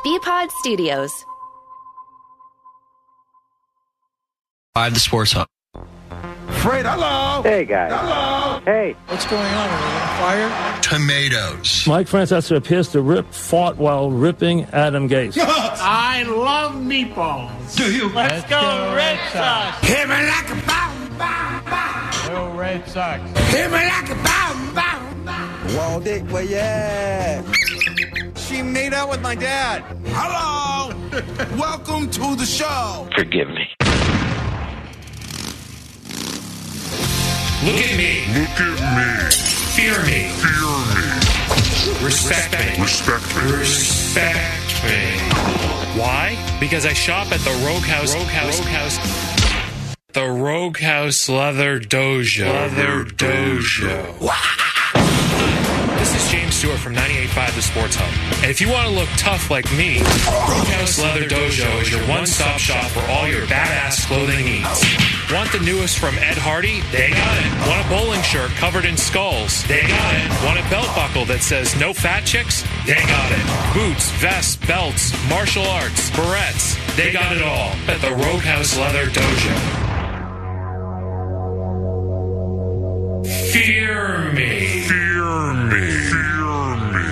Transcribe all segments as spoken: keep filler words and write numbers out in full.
B-Pod Studios. Five the Sports Hub. Fred, hello. Hey, guys. Hello. Hey. What's going on? Are we on fire? Tomatoes. Mike Francesa appears to rip fought while ripping Adam Gase. I love meatballs. Do you? Let's, Let's go, go Red Sox. Hit me like a bomb, bomb, bomb. Go Red Sox. Hit me like a bomb, bomb, bomb. Wall Dick, where you at? She made out with my dad. Hello. Welcome to the show. Forgive me. Look at me. Look at me. Fear me. Fear me. Respect me. Respect me. Respect me. Why? Because I shop at the Rogue House. Rogue House. Rogue House. The Rogue House Leather Dojo. Leather Dojo. This is James Stewart from ninety-eight point five The Sports Hub. And if you want to look tough like me, Rogue House Leather Dojo is your one-stop shop for all your badass clothing needs. Want the newest from Ed Hardy? They got it. Want a bowling shirt covered in skulls? They got it. Want a belt buckle that says no fat chicks? They got it. Boots, vests, belts, martial arts, barrettes. They got it all at the Rogue House Leather Dojo. Fear me. Fear me. Fear me.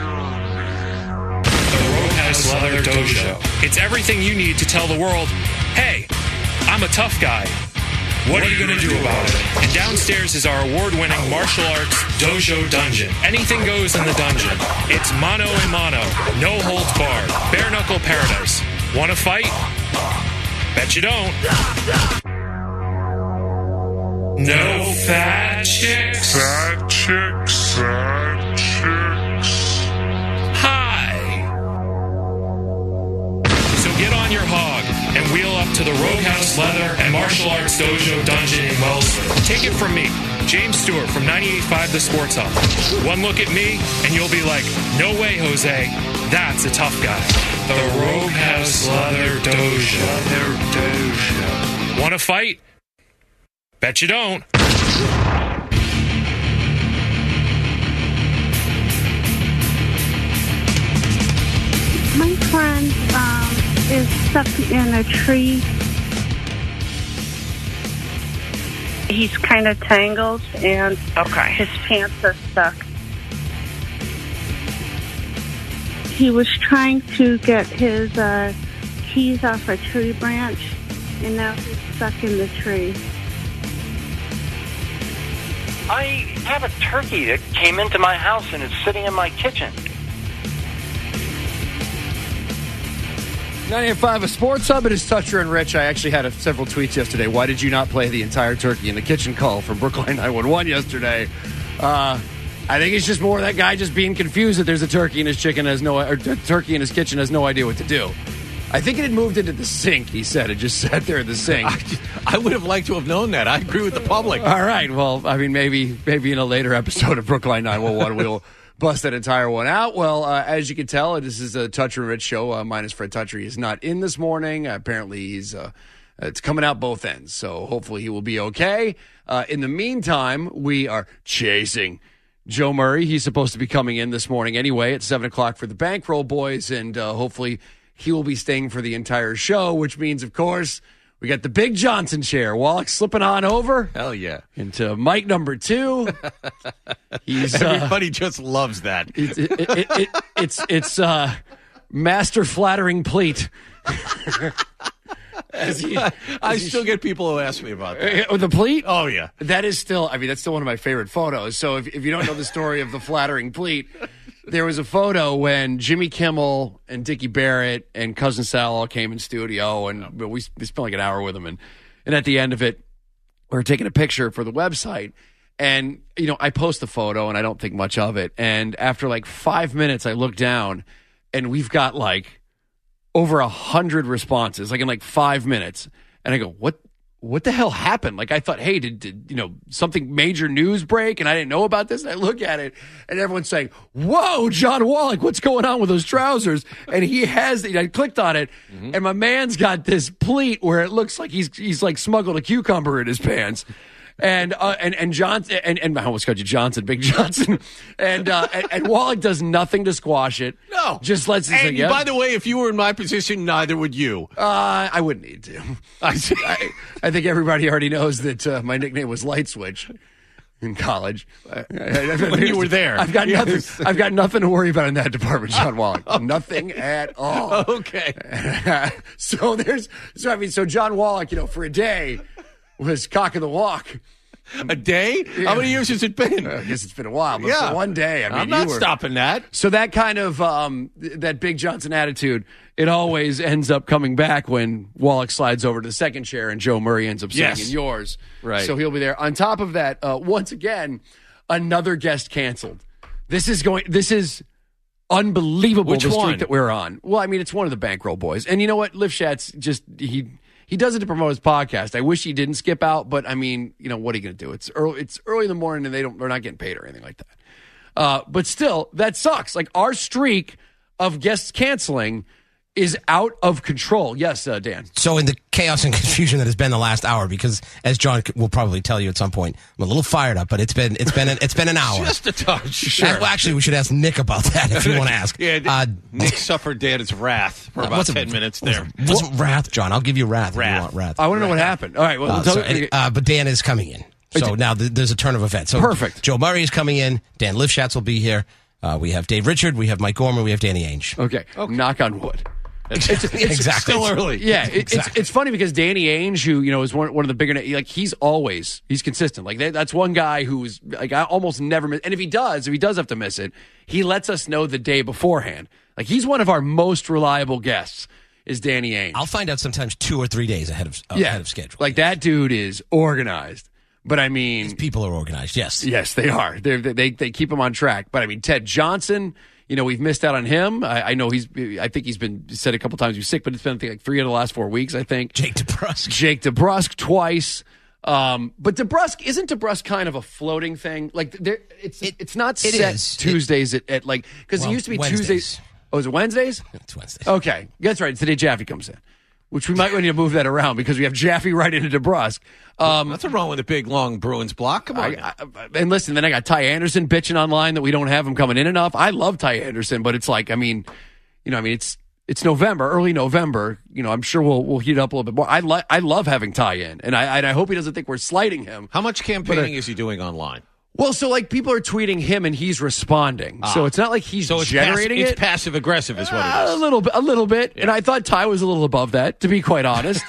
The Rogue House Leather Dojo. It's everything you need to tell the world, hey, I'm a tough guy. What are you going to do about it? And downstairs is our award-winning martial arts dojo dungeon. Anything goes in the dungeon. It's mano a mano, no holds barred, bare knuckle paradise. Want to fight? Bet you don't. No fat chicks. Fat chicks. Fat chicks. Hi. So get on your hog and wheel up to the Rogue House Leather and Martial Arts Dojo Dungeon in Wellesley. Take it from me, James Stewart from ninety-eight point five The Sports Hub. One look at me and you'll be like, no way, Jose. That's a tough guy. The Rogue House Leather Dojo. Leather Dojo. Want to fight? Bet you don't. My friend um, is stuck in a tree. He's kind of tangled, and okay. his pants are stuck. He was trying to get his uh, keys off a tree branch, and now he's stuck in the tree. I have a turkey that came into my house and is sitting in my kitchen. ninety-eight point five, a Sports Hub. It is Toucher and Rich. I actually had a, several tweets yesterday. Why did you not play the entire turkey in the kitchen call from Brookline nine one one yesterday? Uh, I think it's just more that guy just being confused that there's a turkey in his chicken has no, or a turkey in his kitchen has no idea what to do. I think it had moved into the sink, he said. It just sat there in the sink. I, I would have liked to have known that. I agree with the public. All right. Well, I mean, maybe maybe in a later episode of Brookline nine one one, we'll bust that entire one out. Well, uh, as you can tell, this is a Toucher and Rich show. Uh, minus Fred Toucher. He's not in this morning. Uh, apparently, he's uh, it's coming out both ends. So hopefully he will be okay. Uh, in the meantime, we are chasing Joe Murray. He's supposed to be coming in this morning anyway at seven o'clock for the Bankroll Boys, and uh, hopefully he will be staying for the entire show, which means, of course, we got the Big Johnson chair. Wallach slipping on over. Hell yeah. Into mic number two. He's, Everybody uh, just loves that. It, it, it, it, it's it's uh, master flattering pleat. As he, as I he, still get people who ask me about that. Uh, the pleat? Oh, yeah. That is still, I mean, that's still one of my favorite photos. So if, if you don't know the story of the flattering pleat, there was a photo when Jimmy Kimmel and Dickie Barrett and Cousin Sal all came in studio, and we, we spent like an hour with them. And, and at the end of it, we were taking a picture for the website. And, you know, I post the photo, and I don't think much of it. And after like five minutes, I look down, and we've got like over a hundred responses, like in like five minutes. And I go, what? What the hell happened? Like, I thought, hey, did, did, you know, something major news break? And I didn't know about this. And I look at it and everyone's saying, whoa, John Wallach, what's going on with those trousers? And he has, I clicked on it mm-hmm. and my man's got this pleat where it looks like he's, he's like smuggled a cucumber in his pants. And uh, and and Johnson and, and I almost called you Johnson, Big Johnson, and, uh, and and Wallach does nothing to squash it. No, just lets it and say, yep. by the way, if you were in my position, neither would you. Uh, I wouldn't need to. I, I, I think everybody already knows that uh, my nickname was Light Switch in college. When you were there, I've got yes. nothing. I've got nothing to worry about in that department, John Wallach. Okay. Nothing at all. Okay. so there's so I mean so John Wallach, you know, for a day was cock of the walk. A day? Yeah. How many years has it been? I guess it's been a while, but yeah. for one day, I mean, I'm not you were, stopping that. So that kind of um, that Big Johnson attitude, it always ends up coming back when Wallach slides over to the second chair and Joe Murray ends up sitting Yes. in yours. Right. So he'll be there. On top of that, uh, once again, another guest canceled. This is going. This is unbelievable. Which the streak one? that we're on. Well, I mean, it's one of the Bankroll boys, and you know what? Lifshatz just he. He does it to promote his podcast. I wish he didn't skip out, but I mean, you know, what are you going to do? It's early. It's early in the morning, and they don't. They're not getting paid or anything like that. Uh, but still, that sucks. Like our streak of guests canceling is out of control. Yes, uh, Dan. So in the chaos and confusion that has been the last hour, because as John will probably tell you at some point, I'm a little fired up, but it's been it's been an, it's been an hour. Just a touch. Sure. Well, actually, we should ask Nick about that if you want to ask. yeah, uh, Nick suffered Dad's wrath for uh, about ten ten minutes there. It wasn't wrath, John. I'll give you wrath, wrath. if you want wrath. I want to know what happened. All right. Well, uh, tell so, me- uh, but Dan is coming in. So now th- there's a turn of events. So Perfect. Joe Murray is coming in. Dan Lifshatz will be here. Uh, we have Dave Richard. We have Mike Gorman. We have Danny Ainge. Okay. okay. Knock on wood. It's, it's, exactly. Still early. Yeah, it, Exactly. it's it's funny because Danny Ainge, who you know is one one of the bigger, like he's always he's consistent. Like that, that's one guy who's like I almost never miss. And if he does, if he does have to miss it, he lets us know the day beforehand. Like he's one of our most reliable guests. Is Danny Ainge? I'll find out sometimes two or three days ahead of uh, yeah, ahead of schedule. Like that dude is organized. But I mean, These people are organized. Yes. yes, they are. They're, they they keep him on track. But I mean, Ted Johnson. You know, we've missed out on him. I, I know he's, I think he's been said a couple times he's sick, but it's been, I think, like three of the last four weeks, I think. Jake DeBrusk. Jake DeBrusk twice. Um, but DeBrusk, isn't DeBrusk kind of a floating thing? Like, there, it's It- it's not it set is. Tuesdays at, at like, because Well, it used to be Wednesdays. Tuesdays. Oh, is it Wednesdays? It's Wednesday. Okay. That's right. It's the day Jaffe comes in, which we might need to move that around because we have Jaffe right into DeBrusk. Um, Nothing wrong with a big, long Bruins block. Come on. I, I, and listen, then I got Ty Anderson bitching online that we don't have him coming in enough. I love Ty Anderson, but it's like, I mean, you know, I mean, it's it's November, early November. You know, I'm sure we'll we'll heat up a little bit more. I like I love having Ty in, and I and I hope he doesn't think we're slighting him. How much campaigning is he doing online? Well, so like people are tweeting him and he's responding, Ah. so it's not like he's So it's, generating passive, it. it's passive aggressive, is what Uh, it a is. little bit, a little bit, and I thought Ty was a little above that, to be quite honest.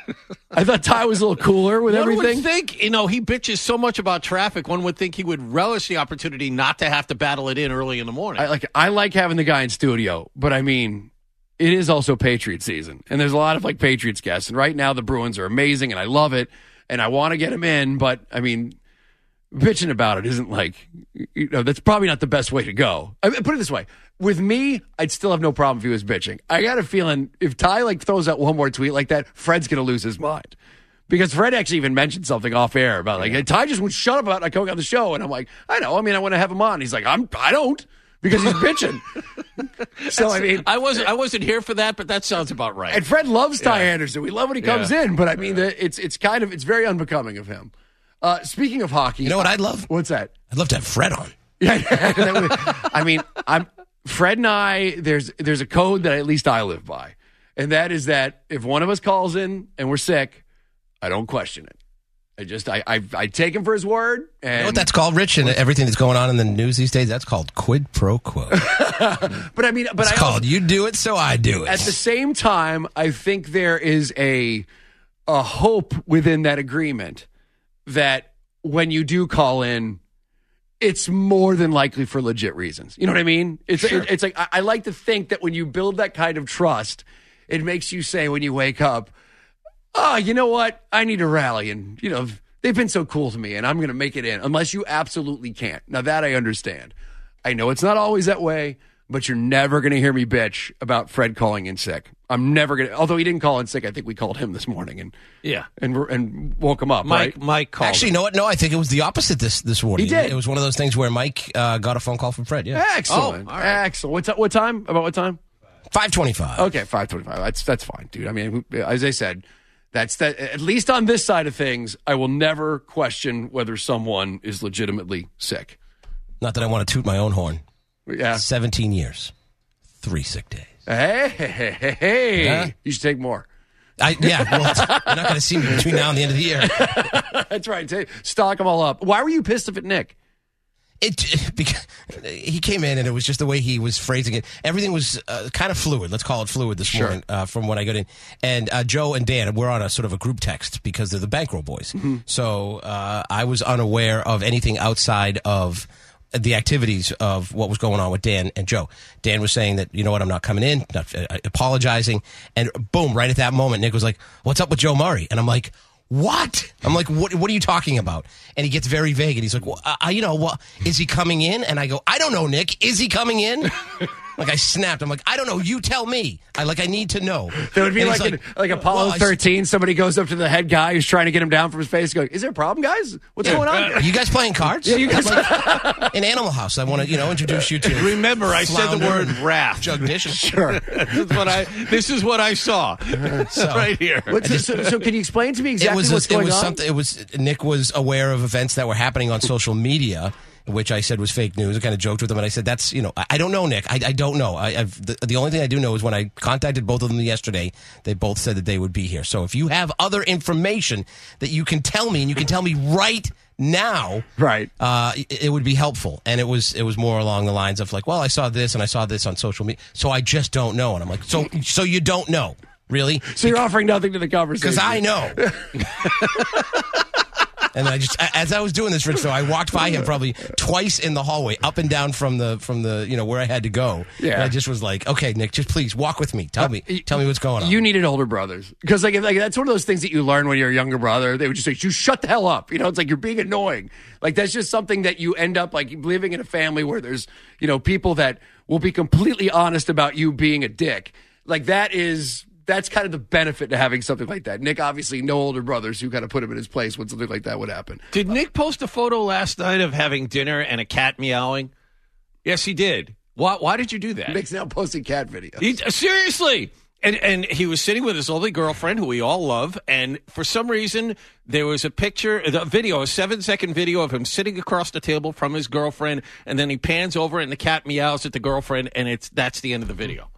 I thought Ty was a little cooler with One everything. would think, you know, he bitches so much about traffic. One would think he would relish the opportunity not to have to battle it in early in the morning. I like I like having the guy in studio, but I mean, it is also Patriot season, and there's a lot of like Patriots guests. And right now, the Bruins are amazing, and I love it, and I want to get him in. But I mean, bitching about it isn't like you know that's probably not the best way to go. I mean, put it this way: with me, I'd still have no problem if he was bitching. I got a feeling if Ty like throws out one more tweet like that, Fred's gonna lose his mind. Because Fred actually even mentioned something off air about like, hey, Ty just would shut up about like coming on the show, and I'm like, I know. I mean, I want to have him on. He's like, I'm, I don't, because he's bitching. so I mean, I wasn't, I wasn't here for that, but that sounds about right. and Fred loves Ty Yeah. Anderson. We love when he comes Yeah. in, but I mean, the, it's it's kind of it's very unbecoming of him. Uh, speaking of hockey, You know what I'd love? What's that? I'd love to have Fred on. Yeah, that would- I mean, I'm Fred and I. There's there's a code that at least I live by, and that is that if one of us calls in and we're sick, I don't question it. I just I I, I take him for his word. And You know what that's called, Rich, and everything that's going on in the news these days? That's called quid pro quo. but I mean, but It's I called also, you do it, so I do it. at the same time, I think there is a a hope within that agreement that when you do call in, it's more than likely for legit reasons. You know what I mean? It's Sure. it, it's like I, I like to think that when you build that kind of trust, it makes you say when you wake up, "Oh, you know what? I need to rally." And you know they've been so cool to me, and I'm going to make it in. Unless you absolutely can't. Now that I understand. I know it's not always that way, but you're never going to hear me bitch about Fred calling in sick. I'm never going to. Although he didn't call in sick, I think we called him this morning and yeah, and and woke him up. Mike, right? Mike called. Actually, you know what? No, I think it was the opposite this this morning. He did. It was one of those things where Mike uh, got a phone call from Fred. Yeah, Excellent, Oh, all right. excellent. What, t- what time? About what time? five twenty-five. Okay, five twenty-five. That's that's fine, dude. I mean, as I said, That's that. At least on this side of things, I will never question whether someone is legitimately sick. Not that I want to toot my own horn. Yeah. seventeen years. Three sick days. Hey, hey, hey, hey. Yeah. You should take more. I, yeah, well, you're not going to see me between now and the end of the year. That's right. Take, stock them all up. Why were you pissed off at Nick? It because he came in and it was just the way he was phrasing it. Everything was uh, kind of fluid. Let's call it fluid this Sure. morning uh, from when I got in. And uh, Joe and Dan, we're on a sort of a group text because they're the Bankroll Boys. Mm-hmm. So uh, I was unaware of anything outside of the activities of what was going on with Dan and Joe. Dan was saying that, you know what, I'm not coming in, not uh, apologizing. And boom, right at that moment, Nick was like, what's up with Joe Murray? And I'm like, what? I'm like, what What are you talking about? And he gets very vague, and he's like, well, uh, you know, what, is he coming in? And I go, I don't know, Nick. Is he coming in? Like, I snapped. I'm like, I don't know. You tell me. I like, I need to know. That would be And like he's in, like Apollo well, I- thirteen. Somebody goes up to the head guy who's trying to get him down from his face. Going, is there a problem, guys? What's going on? Are you guys playing cards? Yeah, you guys. Like, in Animal House, I want to, you know, introduce you to. Remember, I said the Flounder word and wrath. Jug dishes. Sure. this, is what I, this is what I saw So- right here. What's it- so, so can you explain to me exactly it was what's a, going it was on? something. It was Nick was aware of events that were happening on social media, which I said was fake news. I kind of joked with him, and I said, "That's you know, I, I don't know, Nick. I, I don't know. I, I've the, the only thing I do know is when I contacted both of them yesterday, they both said that they would be here. So if you have other information that you can tell me, and you can tell me right now, right, uh, it, it would be helpful." And it was it was more along the lines of like, "Well, I saw this, and I saw this on social media, so I just don't know." And I'm like, "So so you don't know." Really? So you're offering nothing to the conversation. Because I know. And I just, as I was doing this, Rich, though, I walked by him probably twice in the hallway, up and down from the, from the, you know, where I had to go. Yeah. And I just was like, okay, Nick, just please walk with me. Tell me, tell me what's going on. You needed older brothers. Because like, like that's one of those things that you learn when you're a younger brother. They would just say, you shut the hell up. You know, it's like you're being annoying. Like that's just something that you end up like living in a family where there's, you know, people that will be completely honest about you being a dick. Like that is... That's kind of the benefit to having something like that. Nick, obviously, no older brothers who kind of put him in his place when something like that would happen. Did Nick post a photo last night of having dinner and a cat meowing? Yes, he did. Why, why did you do that? Nick's now posting cat videos. He, seriously. And, and he was sitting with his lovely girlfriend, who we all love, and for some reason, there was a picture, a video, a seven-second video of him sitting across the table from his girlfriend, and then he pans over and the cat meows at the girlfriend, and it's that's the end of the video.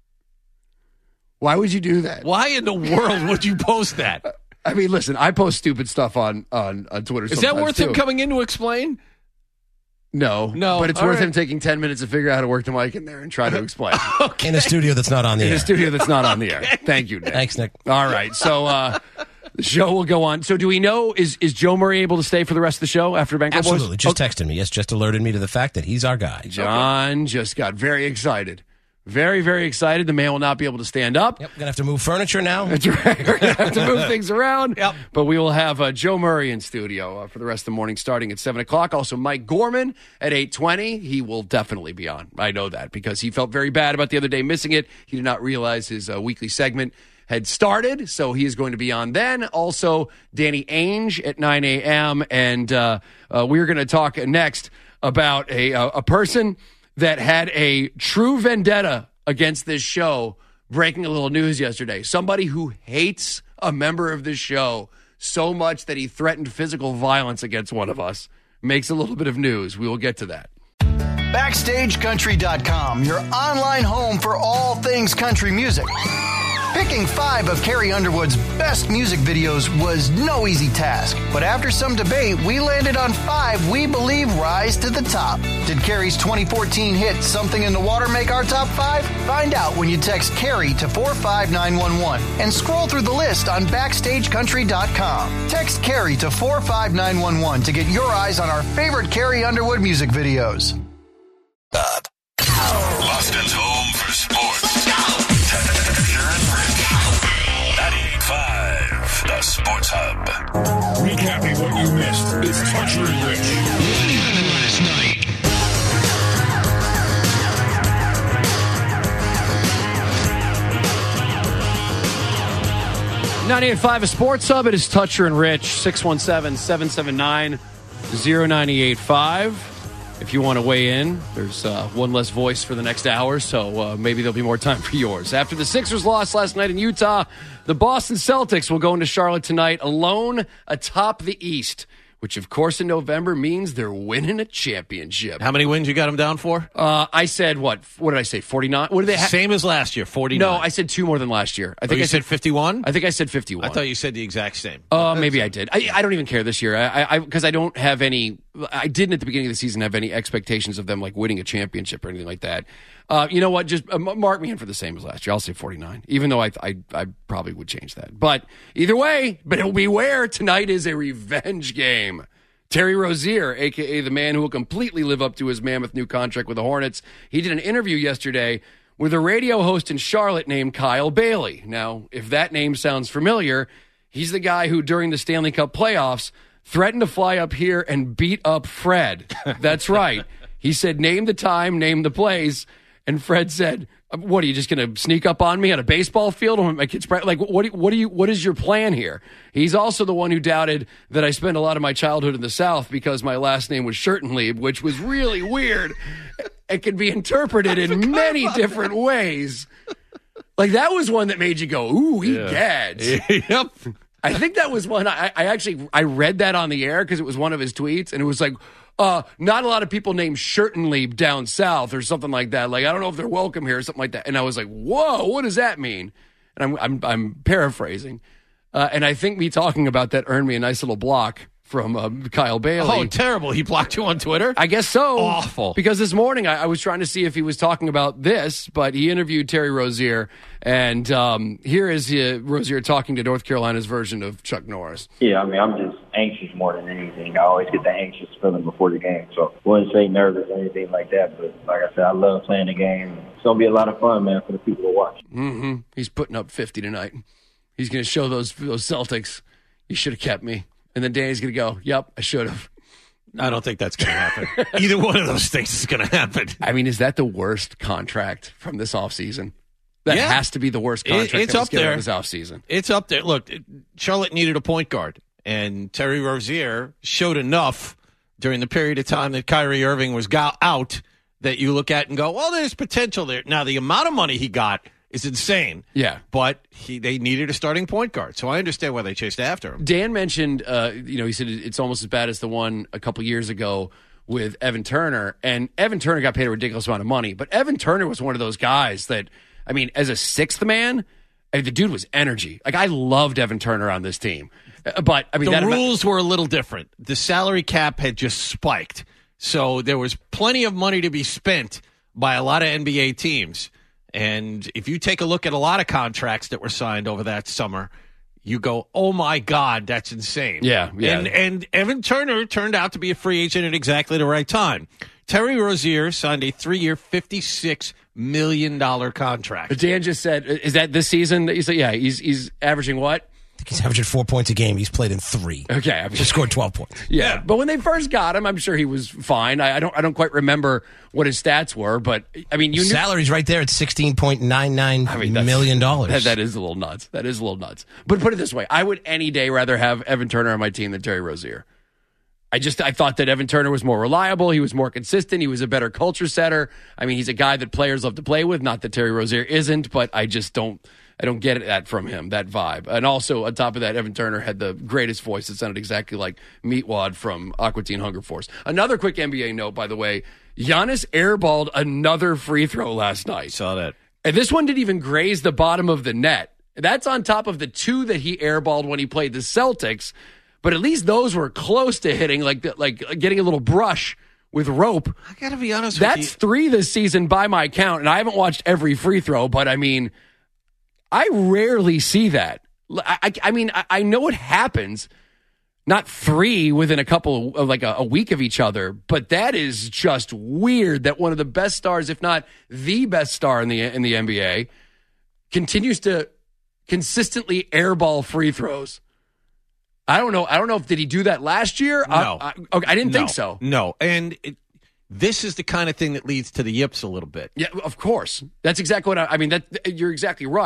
Why would you do that? Why in the world would you post that? I mean, listen, I post stupid stuff on, on, on Twitter. Is that worth too. him coming in to explain? No. No. But it's All worth right. him taking ten minutes to figure out how to work the mic in there and try to explain. Okay. In a studio that's not on the In air. a studio that's not on the air. Thank you, Nick. Thanks, Nick. All right. So uh, the show will go on. So do we know, is, is Joe Murray able to stay for the rest of the show after Bankroll Boys? Absolutely. Just texted me. Yes, just alerted me to the fact that he's our guy. John just got very excited. Very, very excited. The man will not be able to stand up. Yep, gonna have to move furniture now. That's right. We're going to have to move things around. Yep. But we will have uh, Joe Murray in studio uh, for the rest of the morning starting at seven o'clock. Also, Mike Gorman at eight twenty. He will definitely be on. I know that because he felt very bad about the other day missing it. He did not realize his uh, weekly segment had started, so he is going to be on then. Also, Danny Ainge at nine a.m. And uh, uh, we're going to talk next about a, uh, a person that had a true vendetta against this show, breaking a little news yesterday. Somebody who hates a member of this show so much that he threatened physical violence against one of us makes a little bit of news. We will get to that. Backstage Country dot com, your online home for all things country music. Picking five of Carrie Underwood's best music videos was no easy task, but after some debate, we landed on five we believe rise to the top. Did Carrie's twenty fourteen hit Something in the Water make our top five? Find out when you text Carrie to four five nine one one and scroll through the list on Backstage Country dot com. Text Carrie to four five nine one one to get your eyes on our favorite Carrie Underwood music videos. Up. Boston's home for sports. ninety-eight point five, the Sports Hub. Recapping what you missed. It's Toucher and Rich. Last night. ninety-eight point five, a Sports Hub. It is Toucher and Rich, six one seven, seven seven nine, zero nine eight five. if you want to weigh in, there's uh, one less voice for the next hour, so uh, maybe there'll be more time for yours. After the Sixers lost last night in Utah, the Boston Celtics will go into Charlotte tonight alone atop the East, which, of course, in November means they're winning a championship. How many wins you got them down for? Uh, I said, what? What did I say, forty-nine? What did they have? Same as last year, forty-nine. No, I said two more than last year. I think oh, you I said fifty-one? I think I said fifty-one. I thought you said the exact same. Uh, maybe I did. I, I don't even care this year. I because I, I don't have any. I didn't at the beginning of the season have any expectations of them like winning a championship or anything like that. Uh, you know what? Just uh, mark me in for the same as last year. I'll say forty-nine, even though I, I I probably would change that. But either way, but beware, tonight is a revenge game. Terry Rozier, a k a the man who will completely live up to his mammoth new contract with the Hornets, he did an interview yesterday with a radio host in Charlotte named Kyle Bailey. Now, if that name sounds familiar, he's the guy who, during the Stanley Cup playoffs, threatened to fly up here and beat up Fred. That's right. He said, name the time, name the place. And Fred said, what, are you just going to sneak up on me on a baseball field? My kids, like, what, do, what do you, what is your plan here? He's also the one who doubted that I spent a lot of my childhood in the South because my last name was Schurtenlieb, which was really weird. It can be interpreted in many different that. ways. Like, that was one that made you go, ooh, he yeah. gads. Yep. I think that was one, I, I actually, I read that on the air because it was one of his tweets, and it was like, Uh, not a lot of people named Schurtenlieb down south or something like that. Like, I don't know if they're welcome here or something like that. And I was like, whoa, what does that mean? And I'm I'm, I'm paraphrasing. Uh, and I think me talking about that earned me a nice little block from uh, Kyle Bailey. Oh, terrible. He blocked you on Twitter? I guess so. Awful. Because this morning I, I was trying to see if he was talking about this, but he interviewed Terry Rozier. And um, here is uh, Rozier talking to North Carolina's version of Chuck Norris. Yeah, I mean, I'm just anxious more than anything. I always get the anxious feeling before the game. So I wouldn't say nervous or anything like that. But like I said, I love playing the game. It's going to be a lot of fun, man, for the people to watch. Mm-hmm. He's putting up fifty tonight. He's going to show those those Celtics, you should have kept me. And then Danny's going to go, yep, I should have. I don't think that's going to happen. Either one of those things is going to happen. I mean, is that the worst contract from this offseason? That yeah. has to be the worst contract it, it's that up there this offseason. It's up there. Look, Charlotte needed a point guard, and Terry Rozier showed enough during the period of time that Kyrie Irving was go- out that you look at and go, well, there's potential there. Now, the amount of money he got is insane. Yeah. But he they needed a starting point guard, so I understand why they chased after him. Dan mentioned, uh, you know, he said it's almost as bad as the one a couple years ago with Evan Turner, and Evan Turner got paid a ridiculous amount of money, but Evan Turner was one of those guys that, I mean, as a sixth man, I mean, the dude was energy. Like, I loved Evan Turner on this team. But, I mean, the that rules were a little different. The salary cap had just spiked. So there was plenty of money to be spent by a lot of N B A teams. And if you take a look at a lot of contracts that were signed over that summer, you go, oh, my God, that's insane. Yeah, yeah. And, and Evan Turner turned out to be a free agent at exactly the right time. Terry Rozier signed a three-year, fifty-six million dollars contract. Dan just said, is that this season that you said? Yeah, he's he's averaging what? I think he's averaging four points a game. He's played in three. Okay, he just scored twelve points. Yeah. yeah, but when they first got him, I'm sure he was fine. I, I don't I don't quite remember what his stats were, but I mean, you knew- salary's right there at sixteen point nine nine I mean, million dollars. That, that is a little nuts. That is a little nuts. But put it this way: I would any day rather have Evan Turner on my team than Terry Rozier. I just I thought that Evan Turner was more reliable. He was more consistent. He was a better culture setter. I mean, he's a guy that players love to play with. Not that Terry Rozier isn't, but I just don't. I don't get that from him, that vibe. And also, on top of that, Evan Turner had the greatest voice. It sounded exactly like Meatwad from Aqua Teen Hunger Force. Another quick N B A note, by the way. Giannis airballed another free throw last night. Saw that. And this one didn't even graze the bottom of the net. That's on top of the two that he airballed when he played the Celtics. But at least those were close to hitting, like like getting a little brush with rope. I got to be honest That's with you. That's three this season by my count. And I haven't watched every free throw, but I mean... I rarely see that. I, I, I mean, I, I know it happens, not three within a couple of like a, a week of each other, but that is just weird that one of the best stars, if not the best star in the in the N B A, continues to consistently airball free throws. I don't know. I don't know if did he do that last year? No, I, I, I didn't no, think so. No, and. It, This is the kind of thing that leads to the yips a little bit. Yeah, of course. That's exactly what I, I mean. That you're exactly right.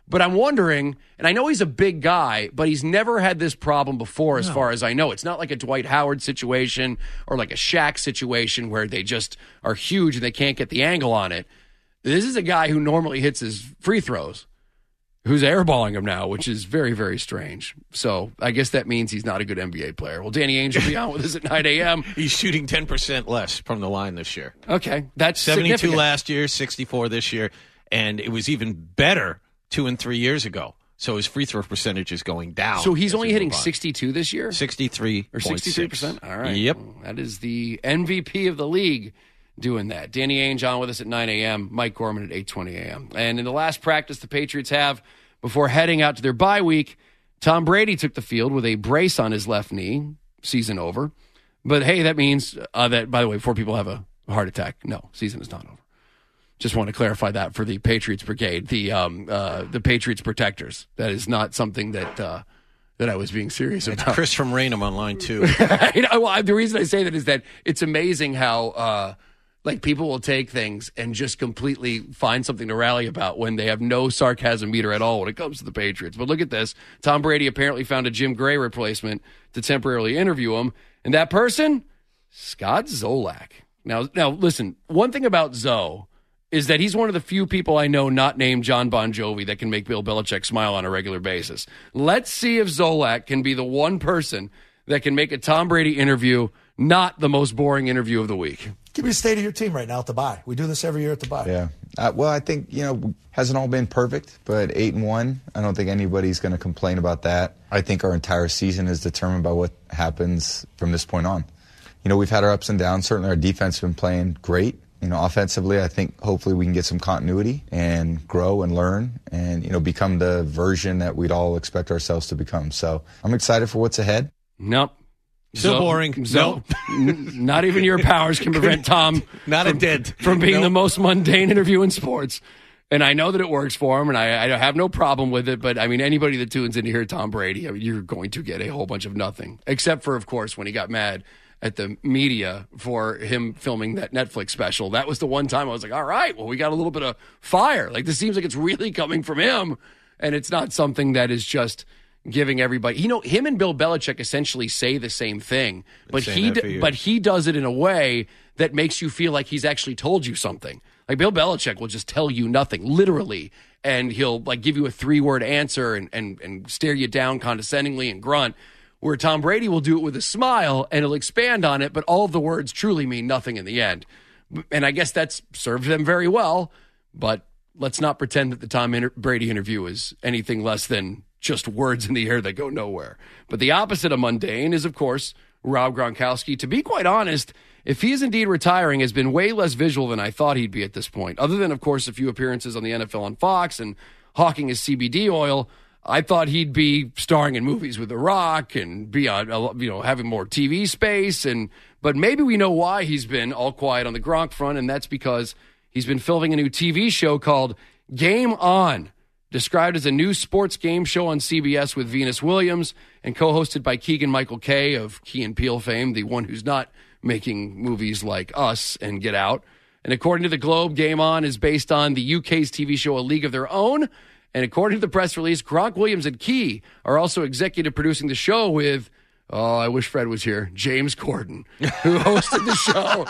But I'm wondering, and I know he's a big guy, but he's never had this problem before as no. far as I know. It's not like a Dwight Howard situation or like a Shaq situation where they just are huge and they can't get the angle on it. This is a guy who normally hits his free throws, who's airballing them now, which is very, very strange. So I guess that means he's not a good N B A player. Well, Danny Ainge will be on with us at nine a.m. He's shooting ten percent less from the line this year. Okay, that's seventy-two last year, sixty-four this year, and it was even better two and three years ago. So his free throw percentage is going down. So he's only hitting sixty-two this year? sixty-three or sixty-three percent? All right. Yep. Well, that is the M V P of the league doing that. Danny Ainge on with us at nine a.m., Mike Gorman at eight twenty a.m. And in the last practice the Patriots have before heading out to their bye week, Tom Brady took the field with a brace on his left knee, season over. But, hey, that means uh, that, by the way, before people have a heart attack, no, season is not over. Just want to clarify that for the Patriots Brigade, the um, uh, the Patriots Protectors. That is not something that uh, that I was being serious it's about. Chris from Raynham on line two. you know, well, the reason I say that is that it's amazing how uh, like people will take things and just completely find something to rally about when they have no sarcasm meter at all when it comes to the Patriots. But look at this. Tom Brady apparently found a Jim Gray replacement to temporarily interview him. And that person, Scott Zolak. Now, now listen, one thing about Zo is that he's one of the few people I know not named John Bon Jovi that can make Bill Belichick smile on a regular basis. Let's see if Zolak can be the one person that can make a Tom Brady interview not the most boring interview of the week. Give me the state of your team right now at the bye. We do this every year at the bye. Yeah. Uh, well, I think, you know, hasn't all been perfect, but eight and one, I don't think anybody's going to complain about that. I think our entire season is determined by what happens from this point on. You know, we've had our ups and downs. Certainly our defense has been playing great. You know, offensively, I think hopefully we can get some continuity and grow and learn and, you know, become the version that we'd all expect ourselves to become. So I'm excited for what's ahead. Nope. So, so boring. So, nope. Not even your powers can prevent Tom not from, a dent. from being nope. the most mundane interview in sports. And I know that it works for him, and I, I have no problem with it. But, I mean, anybody that tunes in to hear Tom Brady, I mean, you're going to get a whole bunch of nothing. Except for, of course, when he got mad at the media for him filming that Netflix special. That was the one time I was like, all right, well, we got a little bit of fire. Like, this seems like it's really coming from him, and it's not something that is just giving everybody. You know, him and Bill Belichick essentially say the same thing, but he d- but he does it in a way that makes you feel like he's actually told you something. Like, Bill Belichick will just tell you nothing, literally, and he'll, like, give you a three-word answer and, and, and stare you down condescendingly and grunt, where Tom Brady will do it with a smile and he'll expand on it, but all of the words truly mean nothing in the end. And I guess that's served them very well, but let's not pretend that the Tom Inter- Brady interview is anything less than just words in the air that go nowhere. But the opposite of mundane is, of course, Rob Gronkowski. To be quite honest, if he is indeed retiring, has been way less visual than I thought he'd be at this point. Other than, of course, a few appearances on the N F L on Fox and hawking his C B D oil, I thought he'd be starring in movies with The Rock and be on, you know, having more T V space. And but maybe we know why he's been all quiet on the Gronk front, and that's because he's been filming a new T V show called Game On, described as a new sports game show on C B S with Venus Williams and co-hosted by Keegan-Michael Kay of Key and Peele fame, the one who's not making movies like Us and Get Out. And according to the Globe, Game On is based on the U K's T V show A League of Their Own. And according to the press release, Gronk, Williams, and Key are also executive producing the show with, oh, I wish Fred was here, James Corden, who hosted the show.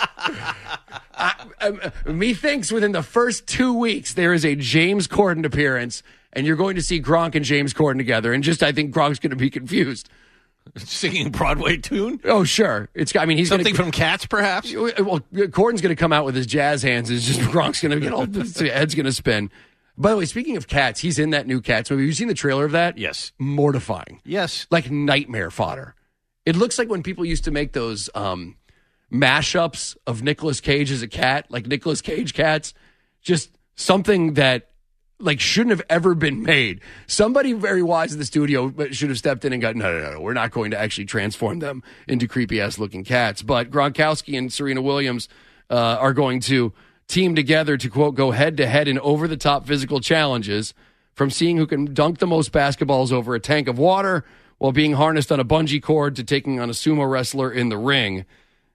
I, I, methinks within the first two weeks, there is a James Corden appearance, and you're going to see Gronk and James Corden together. And just, I think Gronk's going to be confused. Singing a Broadway tune? Oh, sure. It's. I mean, he's something gonna, from Cats, perhaps. Well, Corden's going to come out with his jazz hands. It's just Gronk's going to get all his head's going to spin. By the way, speaking of Cats, he's in that new Cats movie. Have you seen the trailer of that? Yes. Mortifying. Yes. Like nightmare fodder. It looks like when people used to make those um, mashups of Nicolas Cage as a cat, like Nicolas Cage cats, just something that like shouldn't have ever been made. Somebody very wise in the studio should have stepped in and got, no, no, no, we're not going to actually transform them into creepy-ass looking cats. But Gronkowski and Serena Williams uh, are going to team together to, quote, go head-to-head in over-the-top physical challenges, from seeing who can dunk the most basketballs over a tank of water while being harnessed on a bungee cord to taking on a sumo wrestler in the ring.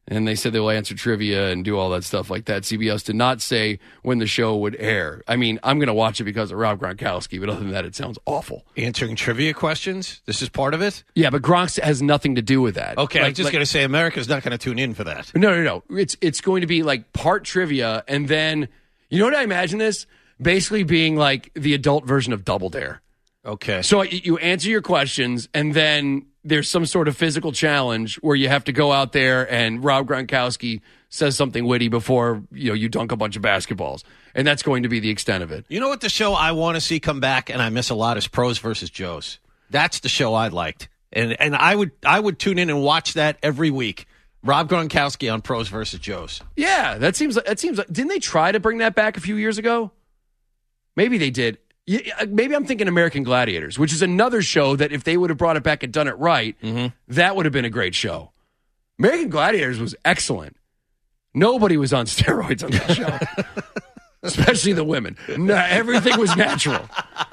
And they said they will answer trivia and do all that stuff like that. C B S did not say when the show would air. I mean, I'm going to watch it because of Rob Gronkowski, but other than that, it sounds awful. Answering trivia questions? This is part of it? Yeah, but Gronk has nothing to do with that. Okay, like, I was just like, going to say America's not going to tune in for that. No, no, no. It's it's going to be like part trivia, and then, you know what I imagine this? Basically being like the adult version of Double Dare. Okay. So you answer your questions, and then there's some sort of physical challenge where you have to go out there and Rob Gronkowski says something witty before you know you dunk a bunch of basketballs. And that's going to be the extent of it. You know what the show I want to see come back and I miss a lot is Pros versus Joes. That's the show I liked. And and I would I would tune in and watch that every week. Rob Gronkowski on Pros versus Joes. Yeah, that seems like that seems like didn't they try to bring that back a few years ago? Maybe they did. Yeah, maybe I'm thinking American Gladiators, which is another show that if they would have brought it back and done it right, mm-hmm. that would have been a great show. American Gladiators was excellent. Nobody was on steroids on that show, especially the women. No, everything was natural.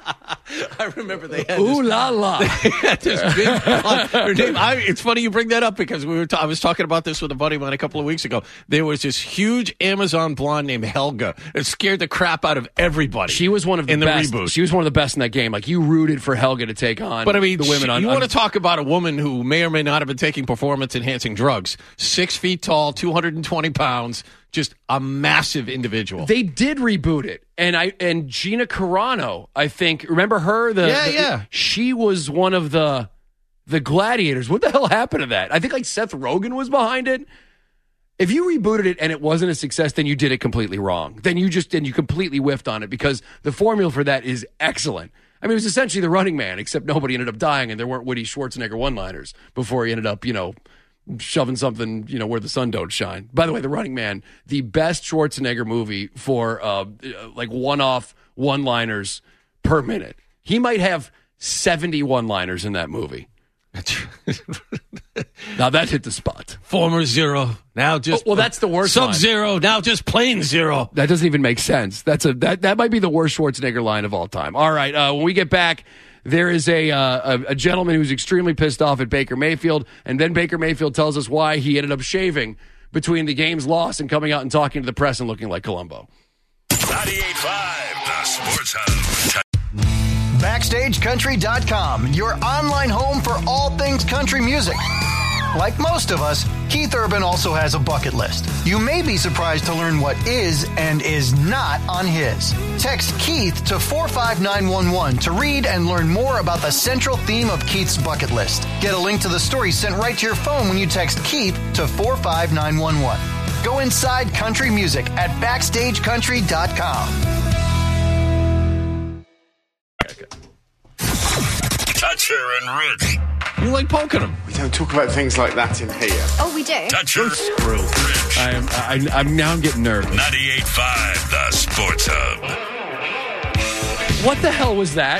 I remember they had Ooh this, la la. They had this big blonde, her name, I, it's funny you bring that up because we were. Ta- I was talking about this with a buddy of mine a couple of weeks ago. There was this huge Amazon blonde named Helga. It scared the crap out of everybody. She was one of the in best. the reboot. She was one of the best in that game. Like you rooted for Helga to take on. But I mean, the women she, on. You on, want to talk about a woman who may or may not have been taking performance-enhancing drugs? Six feet tall, two hundred twenty pounds. Just a massive individual. They did reboot it, and I and Gina Carano, I think. Remember her? The, yeah, the, yeah. She was one of the the gladiators. What the hell happened to that? I think like Seth Rogen was behind it. If you rebooted it and it wasn't a success, then you did it completely wrong. Then you just then you completely whiffed on it because the formula for that is excellent. I mean, it was essentially The Running Man, except nobody ended up dying, and there weren't Woody Schwarzenegger one-liners before he ended up, you know. Shoving something, you know, where the sun don't shine. By the way, The Running Man, the best Schwarzenegger movie for uh, like one-off one-liners per minute. He might have seventy one-liners in that movie. Now that hit the spot. Former Zero, now just oh, well, that's the worst. Sub-Zero, line. now just plain Zero. That doesn't even make sense. That's a that that might be the worst Schwarzenegger line of all time. All right, uh, when we get back. There is a, uh, a a gentleman who's extremely pissed off at Baker Mayfield, and then Baker Mayfield tells us why he ended up shaving between the game's loss and coming out and talking to the press and looking like Columbo. ninety-eight point five, the Sports Hub. Backstage Country dot com, your online home for all things country music. Like most of us, Keith Urban also has a bucket list. You may be surprised to learn what is and is not on his. Text Keith to four five nine one one to read and learn more about the central theme of Keith's bucket list. Get a link to the story sent right to your phone when you text Keith to four five nine one one. Go inside country music at Backstage Country dot com. Toucher and Rich. You like poking them. We don't talk about things like that in here. Oh, we do? Toucher Screw Rich. I am. I, I'm now I'm getting nervous. ninety-eight point five, the Sports Hub. What the hell was that?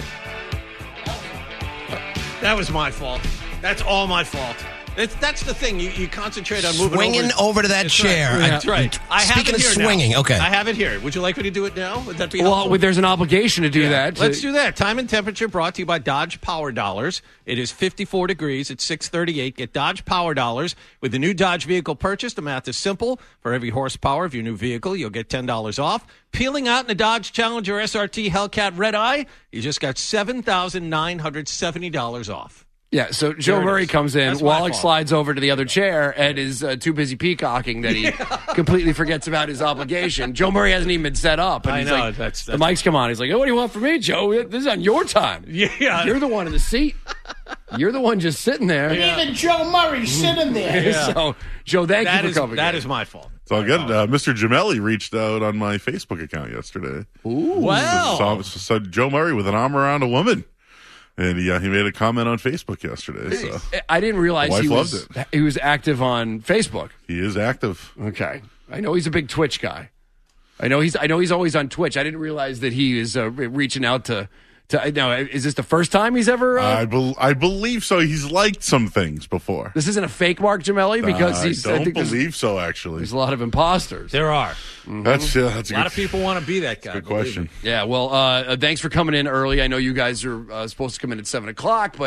That was my fault. That's all my fault. It's, that's the thing. You, you concentrate on moving swinging over, over to that that's chair. Right. That's right. I have Speaking it of here swinging, now. okay. I have it here. Would you like me to do it now? Would that be well? helpful? There's an obligation to do yeah. that. Let's do that. Time and temperature brought to you by Dodge Power Dollars. It is fifty-four degrees. It's six thirty-eight. Get Dodge Power Dollars with the new Dodge vehicle purchase. The math is simple. For every horsepower of your new vehicle, you'll get ten dollars off. Peeling out in a Dodge Challenger S R T Hellcat Red Eye, you just got seven thousand nine hundred seventy dollars off. Yeah, so Joe Murray comes in, That's Wallach slides over to the other chair, and is uh, too busy peacocking that he yeah. completely forgets about his obligation. Joe Murray hasn't even been set up. And I he's know. Like, that's, that's the mics come on. He's like, oh, what do you want from me, Joe? This is on your time. Yeah. You're the one in the seat. You're the one just sitting there. Yeah. Even Joe Murray sitting there. Yeah. So, Joe, thank that you is, for coming. That in. is my fault. So good. Uh, Mister Gemelli reached out on my Facebook account yesterday. Ooh. Wow. So, so, so Joe Murray with an arm around a woman. And he, uh, he made a comment on Facebook yesterday. So I didn't realize wife he loved was it. he was active on Facebook. He is active. Okay, I know he's a big Twitch guy. I know he's I know he's always on Twitch. I didn't realize that he is uh, reaching out to. To, now, is this the first time he's ever? Uh, I, be- I believe so. He's liked some things before. This isn't a fake Mark Gemelli because he's. I don't I think believe so. Actually, there's a lot of imposters. There are. Mm-hmm. That's yeah. That's a, a lot good, of people want to be that guy. Good question. Yeah. Well, uh, thanks for coming in early. I know you guys are uh, supposed to come in at seven o'clock, but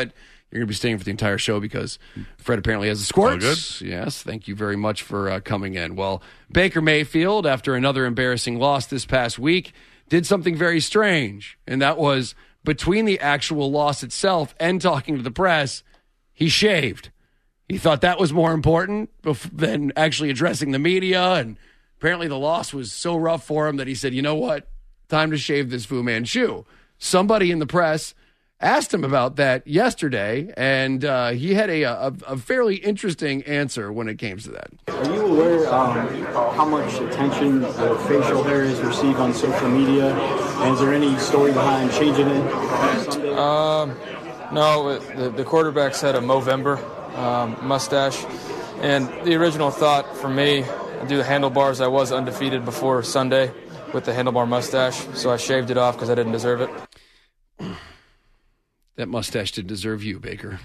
You're going to be staying for the entire show because Fred apparently has a squirt. All good. Yes, thank you very much for uh, coming in. Well, Baker Mayfield, after another embarrassing loss this past week, did something very strange, and that was between the actual loss itself and talking to the press, he shaved. He thought that was more important than actually addressing the media, and apparently the loss was so rough for him that he said, you know what, time to shave this Fu Manchu. Somebody in the press asked him about that yesterday, and uh, he had a, a, a fairly interesting answer when it came to that. Are you aware um, how much attention the facial hair has received on social media? And is there any story behind changing it on Sunday? Um, no, the, the quarterbacks had a Movember um, mustache, and the original thought for me, to do the handlebars, I was undefeated before Sunday with the handlebar mustache, so I shaved it off because I didn't deserve it. That mustache didn't deserve you, Baker.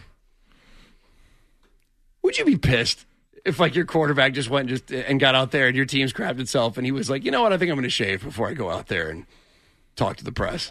Would you be pissed if, like, your quarterback just went and just and got out there and your team's crapped itself and he was like, you know what, I think I'm going to shave before I go out there and talk to the press?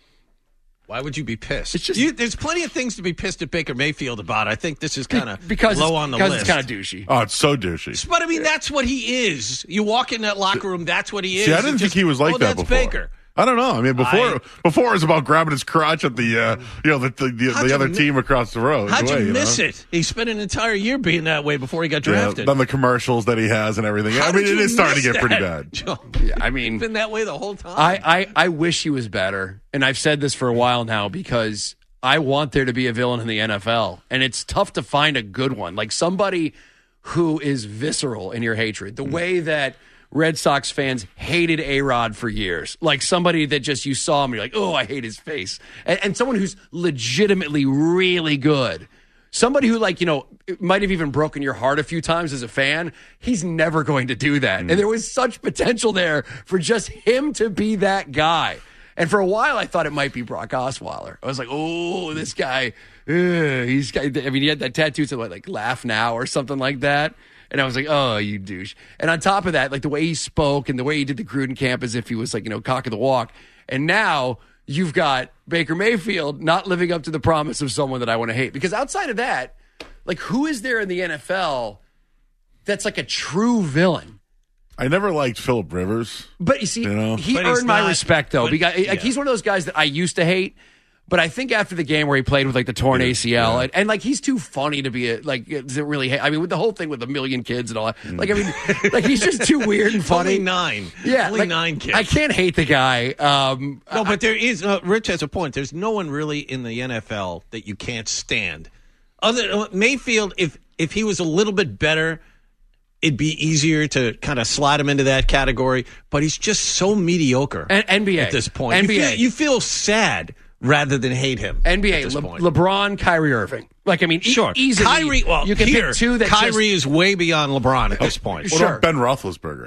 Why would you be pissed? It's just, you, there's plenty of things to be pissed at Baker Mayfield about. I think this is kind of because low on the because list. It's kind of douchey. Oh, it's so douchey. But, I mean, that's what he is. You walk in that locker room, that's what he is. See, I didn't It's think just, he was like oh, that that's before. Baker. I don't know. I mean, before I, before it was about grabbing his crotch at the uh, you know the the, the, the other mi- team across the road. How'd way, you you miss know? it? He spent an entire year being that way before he got drafted. Yeah, then the commercials that he has and everything. How I mean, did it you is starting to get miss pretty that? bad. Yeah, I mean, He's been that way the whole time. I, I, I wish he was better, and I've said this for a while now because I want there to be a villain in the N F L, and it's tough to find a good one, like somebody who is visceral in your hatred, the mm. way that Red Sox fans hated A-Rod for years. Like somebody that just, you saw him, and you're like, oh, I hate his face. And, and someone who's legitimately really good. Somebody who, like, you know, might have even broken your heart a few times as a fan. He's never going to do that. Mm. And there was such potential there for just him to be that guy. And for a while, I thought it might be Brock Osweiler. I was like, oh, this guy, ugh, he's, I mean, he had that tattoo to like, laugh now or something like that. And I was like, oh, you douche. And on top of that, like the way he spoke and the way he did the Gruden camp as if he was like, you know, cock of the walk. And now you've got Baker Mayfield not living up to the promise of someone that I want to hate. Because outside of that, like who is there in the N F L that's like a true villain? I never liked Phillip Rivers. But you see, you know? he but earned my not, respect, though. But, because yeah. like, he's one of those guys that I used to hate. But I think after the game where he played with like the torn yeah, A C L, yeah. and, and like he's too funny to be a, like, does it really hate? I mean, with the whole thing with a million kids and all that, like, I mean, like he's just too weird and funny. Only nine. Yeah. Only like, nine kids. I can't hate the guy. Um, no, but there is, uh, Rich has a point. There's no one really in the N F L that you can't stand. Other uh, Mayfield, if if he was a little bit better, it'd be easier to kind of slide him into that category. But he's just so mediocre. And N B A at this point. N B A. You feel, you feel sad rather than hate him. N B A, Le- LeBron, Kyrie Irving. Like, I mean, e- sure. easily. Kyrie, well, you can here, pick two that Kyrie just, is way beyond LeBron at this point. What sure. about Ben Roethlisberger?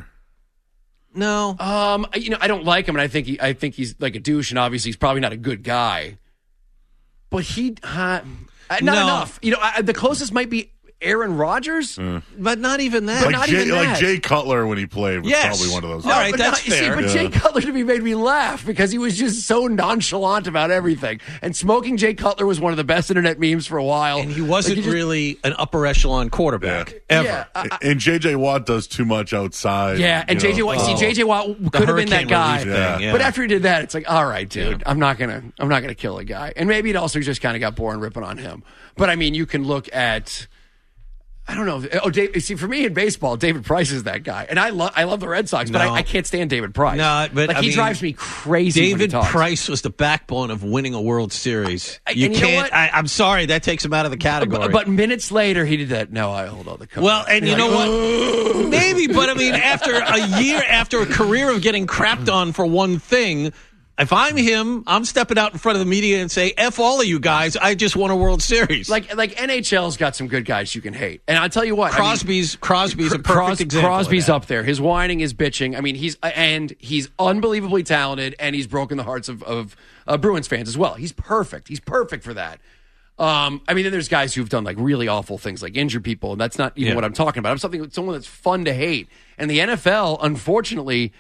No. Um, you know, I don't like him, and I think he, I think he's like a douche, and obviously he's probably not a good guy. But he, uh, not No. enough. You know, I, the closest might be Aaron Rodgers, Mm. but not even that. But Like, not Jay, even that. like Jay Cutler when he played was Yes. probably one of those. All right, but that's not, you fair. See, but Yeah. Jay Cutler to me made me laugh because he was just so nonchalant about everything. And smoking Jay Cutler was one of the best internet memes for a while. And he wasn't Like, just- really an upper echelon quarterback ever. Yeah, I- I- and J J Watt does too much outside. Yeah, and you J J know. Watt. Oh. See, J J Watt could have been that hurricane guy. relief Yeah. thing, yeah. But after he did that, it's like, all right, dude, I'm not gonna, I'm not gonna kill a guy. And maybe it also just kind of got boring ripping on him. But I mean, you can look at, I don't know. Oh, Dave, see, for me in baseball, David Price is that guy, and I love, I love the Red Sox, but No. I, I can't stand David Price. No, but like I he mean, drives me crazy. when he David talks. Price was the backbone of winning a World Series. I- You and you know can't. what? I, I'm sorry, that takes him out of the category. But, but minutes later, he did that. No, I hold all the. well, and you You're know like, what? Maybe, but I mean, after a year, after a career of getting crapped on for one thing, if I'm him, I'm stepping out in front of the media and say, "F all of you guys! I just won a World Series." Like, like N H L's got some good guys you can hate, and I'll tell you what, Crosby's I mean, Crosby's a perfect Cros- example. of Crosby's that. up there. His whining, his bitching. I mean, he's and he's unbelievably talented, and he's broken the hearts of, of uh, Bruins fans as well. He's perfect. He's perfect for that. Um, I mean, then there's guys who've done like really awful things, like injure people, and that's not even Yeah. what I'm talking about. I'm something someone that's fun to hate. And the N F L, unfortunately,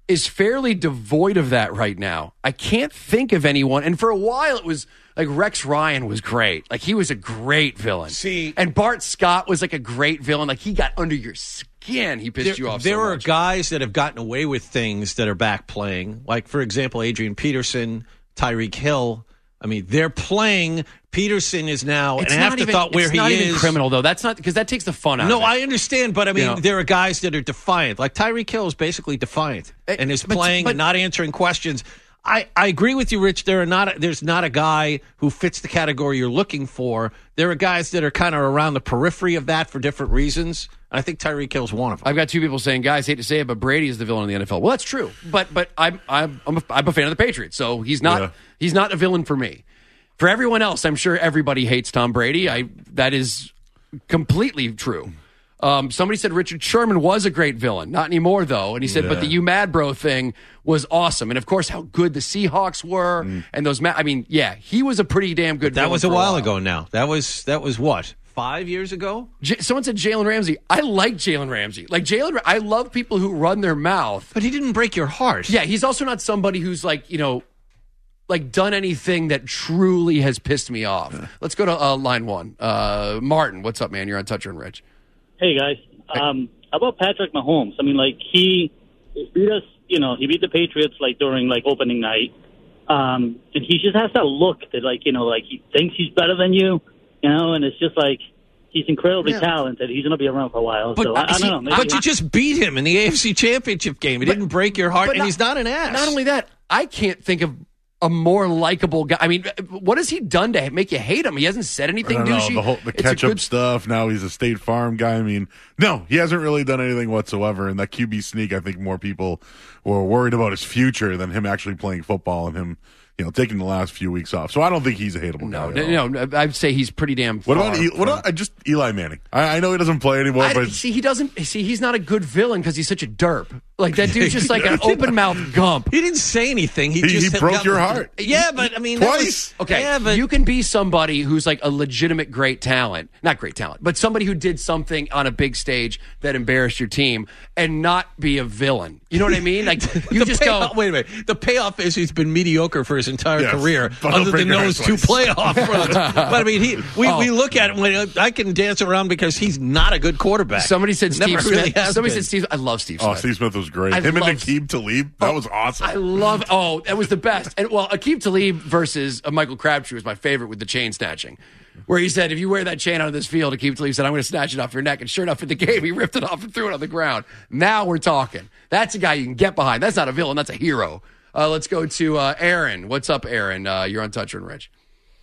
is fairly devoid of that right now. I can't think of anyone. And for a while, it was like Rex Ryan was great. Like he was a great villain. See, and Bart Scott was like a great villain. Like he got under your skin. He pissed there, you off. There so are much. guys that have gotten away with things that are back playing. Like for example, Adrian Peterson, Tyreek Hill. I mean, they're playing. Peterson is now It's an not afterthought even, where it's he not is. even criminal though. That's not because that takes the fun out. No, of it. I understand, but I mean, You know? there are guys that are defiant. Like Tyreek Hill is basically defiant and is but- playing but- and not answering questions. I, I agree with you, Rich. There are not there's not a guy who fits the category you're looking for. There are guys that are kind of around the periphery of that for different reasons. I think Tyreek Hill's one of them. I've got two people saying, guys, hate to say it, but Brady is the villain in the N F L. Well, that's true, but but I'm I'm I'm a, I'm a fan of the Patriots, so he's not Yeah. he's not a villain for me. For everyone else, I'm sure everybody hates Tom Brady. I that is completely true. Um, somebody said Richard Sherman was a great villain. Not anymore, though. And he said, Yeah. but the You Mad Bro thing was awesome. And, of course, how good the Seahawks were. Mm. And those, ma- I mean, yeah, he was a pretty damn good That villain was a for while while ago now. That was that was what? Five years ago? J- someone said Jalen Ramsey. I like Jalen Ramsey. Like, Jalen, I love people who run their mouth. But he didn't break your heart. Yeah, he's also not somebody who's, like, you know, like done anything that truly has pissed me off. Yeah. Let's go to uh, line one. Uh, Martin, what's up, man? You're on Toucher and Rich. Hey, guys. Um, how about Patrick Mahomes? I mean, like, he beat us, you know, he beat the Patriots, like, during, like, opening night. Um, and he just has that look that, like, you know, like, he thinks he's better than you, you know, and it's just like, he's incredibly Yeah. talented. He's going to be around for a while. But, so, I, I see, don't know. Maybe but you just beat him in the A F C Championship game. He But- didn't break your heart, but and not- he's not an ass. Not only that, I can't think of a more likable guy. I mean, what has he done to make you hate him? He hasn't said anything I don't know, douchey. the whole the It's a ketchup good- stuff. Now he's a State Farm guy. I mean, no, he hasn't really done anything whatsoever. And that Q B sneak, I think more people were worried about his future than him actually playing football and him, you know, taking the last few weeks off. So I don't think he's a hateable No, guy. at all. no, no, I'd say he's pretty damn. What far about e- what from- about, uh, just Eli Manning? I, I know he doesn't play anymore, I, but see, he doesn't. See, he's not a good villain because he's such a derp. Like that dude's just like an open mouth gump. He didn't say anything. He, He- just he broke got- your heart. Yeah, but I mean, that Twice. was- Okay, Yeah, but you can be somebody who's like a legitimate great talent, not great talent, but somebody who did something on a big stage that embarrassed your team and not be a villain. You know what I mean? Like you the just payoff, go. Wait a minute. The payoff is he's been mediocre for his entire Yes, career, but he'll other break than your heart those two twice. playoff runs. But I mean, he we, Oh. we look at him. When I can dance around because he's not a good quarterback. Somebody said Never Steve really Smith. has Somebody been. said Steve. I love Steve Smith. oh, Steve Smith was great. I him and love- Aqib Talib, that was awesome. I love. Oh, that was the best. And well, Aqib Talib versus uh, Michael Crabtree was my favorite with the chain snatching, where he said, "If you wear that chain out of this field," Aqib Talib said, "I'm going to snatch it off your neck." And sure enough, in the game, he ripped it off and threw it on the ground. Now we're talking. That's a guy you can get behind. That's not a villain. That's a hero. Uh, let's go to uh, Aaron. What's up, Aaron? Uh, you're on Toucher and Rich.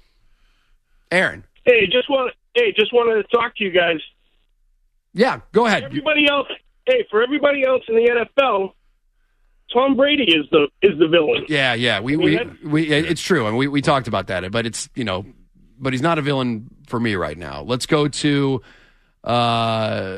Aaron. Hey, just want hey, just wanted to talk to you guys. Yeah, go ahead. Everybody else, hey, for everybody else in the N F L, Tom Brady is the is the villain. Yeah, yeah. We I mean, we, that- we it's true, and we, we talked about that. But it's you know, but he's not a villain for me right now. Let's go to. Uh,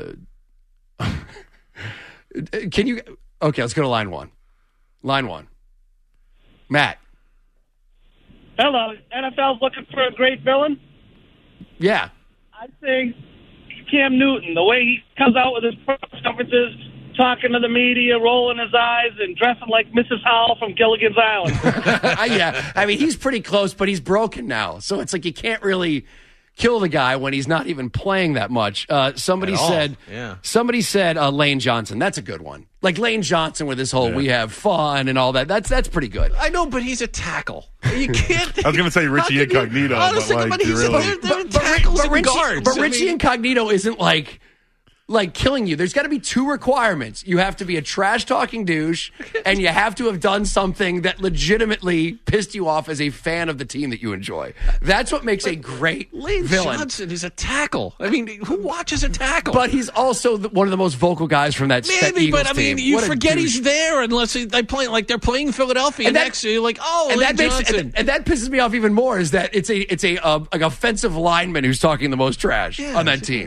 can you? Okay, let's go to line one. Line one. Matt. Hello, N F L's looking for a great villain. Yeah. I'd say Cam Newton. The way he comes out with his press conferences, talking to the media, rolling his eyes, and dressing like Missus Howell from Gilligan's Island. Yeah, I mean he's pretty close, but he's broken now, so it's like you can't really kill the guy when he's not even playing that much. Uh, somebody At all. said, Yeah. somebody said uh, Lane Johnson. That's a good one. Like Lane Johnson with his whole Yeah. "we have fun" and all that. That's that's pretty good. I know, but he's a tackle. You can't. I was going to say Richie How can you- Incognito, honestly, but like, but he's really, they're, they're But, tackles but and Richie, guards. but I Richie mean- Incognito isn't like like killing you. There's got to be two requirements. You have to be a trash talking douche, and you have to have done something that legitimately pissed you off as a fan of the team that you enjoy. That's what makes a great Lane villain. Johnson is a tackle. I mean, who watches a tackle? But he's also the, one of the most vocal guys from that, that Maybe, Eagles but I mean, team. you What a forget douche. he's there unless they they play like they're playing Philadelphia And that- next to you. Like, oh, and Lane that makes Johnson. and, and that pisses me off even more is that it's a it's a uh, like offensive lineman who's talking the most trash Yeah, on that team.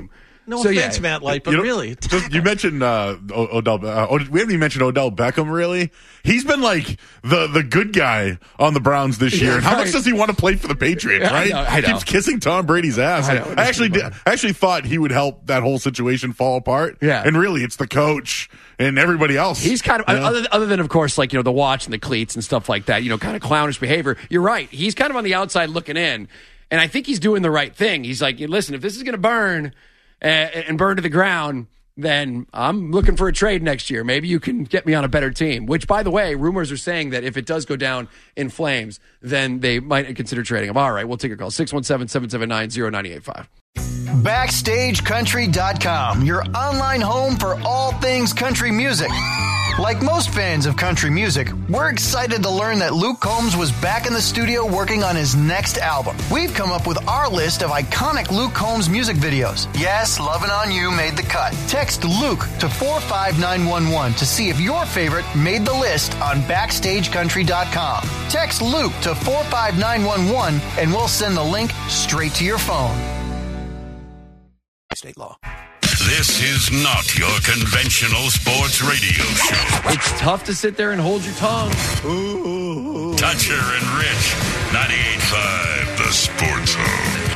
No So, offense, yeah. Matt Light, but You know, really. just, you mentioned uh, o- Odell. Uh, Od- we haven't even mentioned Odell Beckham. Really, he's been like the the good guy on the Browns this year. Yeah, and how right. much does he want to play for the Patriots? Yeah, I Right? know, I know. Keeps kissing Tom Brady's ass. I I, know, I actually it's did, I actually thought he would help that whole situation fall apart. Yeah. and really, it's the coach and everybody else. He's kind of, you know? other, other than, of course, like, you know, the watch and the cleats and stuff like that, you know, kind of clownish behavior. You're right. He's kind of on the outside looking in. And I think he's doing the right thing. He's like, listen, if this is going to burn uh, and burn to the ground, then I'm looking for a trade next year. Maybe you can get me on a better team. Which, by the way, rumors are saying that if it does go down in flames, then they might consider trading him. All right, we'll take a call. six one seven, seven seven nine, zero nine eight five. Backstage Country dot com, your online home for all things country music. Like most fans of country music, we're excited to learn that Luke Combs was back in the studio working on his next album. We've come up with our list of iconic Luke Combs music videos. Yes, Lovin' On You made the cut. Text Luke to four five nine one one to see if your favorite made the list on Backstage Country dot com. Text Luke to four five nine one one and we'll send the link straight to your phone. State law. This is not your conventional sports radio show. It's tough to sit there and hold your tongue. Ooh. Toucher and Rich, ninety-eight point five, The Sports Hub.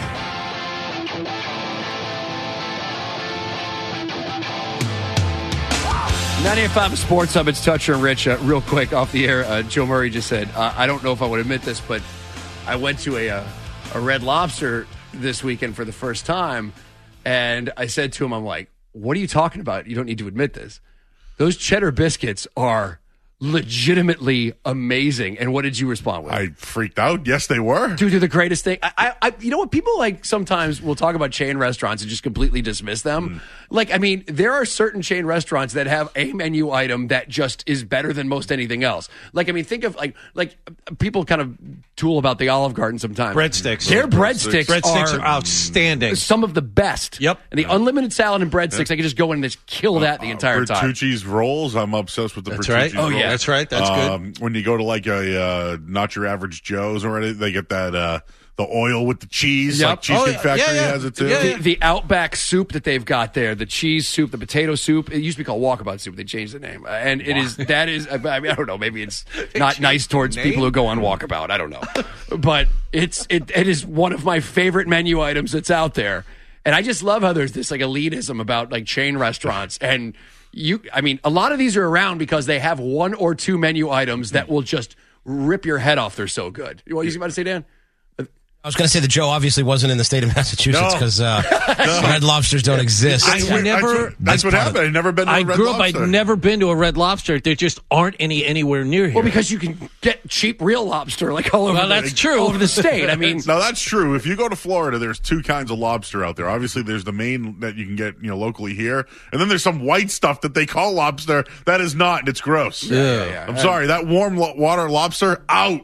ninety-eight point five Sports Hub, it's Toucher and Rich. Uh, real quick, off the air, uh, Joe Murray just said, uh, I don't know if I would admit this, but I went to a, uh, a Red Lobster this weekend for the first time, and I said to him, I'm like, what are you talking about? You don't need to admit this. Those cheddar biscuits are legitimately amazing. And what did you respond with? I freaked out. Yes, they were. Dude, they're the greatest thing. I, I, I, you know what? People like sometimes will talk about chain restaurants and just completely dismiss them. Mm. Like, I mean, there are certain chain restaurants that have a menu item that just is better than most anything else. Like, I mean, think of like, like people kind of tool about the Olive Garden sometimes. Breadsticks. Their breadsticks, breadsticks are, are outstanding. Some of the best. Yep. And the unlimited salad and breadsticks, Yep. I could just go in and just kill that the entire uh, time. Bertucci's rolls. I'm obsessed with the That's Bertucci's right. rolls. Oh, yeah. That's right. That's um, good. When you go to like a uh, not your average Joe's or anything, they get that uh, the oil with the cheese. Yep. Like Cheesecake Oh, yeah. Factory Yeah, yeah. has it too. Yeah, The, the Outback soup that they've got there, the cheese soup, the potato soup. It used to be called Walkabout soup. They changed the name, uh, and it is that is. I mean, I don't know. Maybe it's not nice towards name? people who go on Walkabout. I don't know, but it's it. It is one of my favorite menu items that's out there, and I just love how there's this like elitism about like chain restaurants and. You, I mean, a lot of these are around because they have one or two menu items that will just rip your head off. They're so good. What were you about to say, Dan? I was going to say that Joe obviously wasn't in the state of Massachusetts No. because uh, Red Lobsters don't exist. I That's what- never. That's what, that's what happened. I've never been to a I Red grew up. Lobster. I'd never been to a Red Lobster. There just aren't any anywhere near here. Well, because you can get cheap real lobster like all over. Well, the, that's true. all over the state. I mean, No, that's true. If you go to Florida, there's two kinds of lobster out there. Obviously, there's the main that you can get, you know, locally here, and then there's some white stuff that they call lobster that is not, and it's gross. Yeah, yeah, yeah. I'm sorry, that warm lo- water lobster out.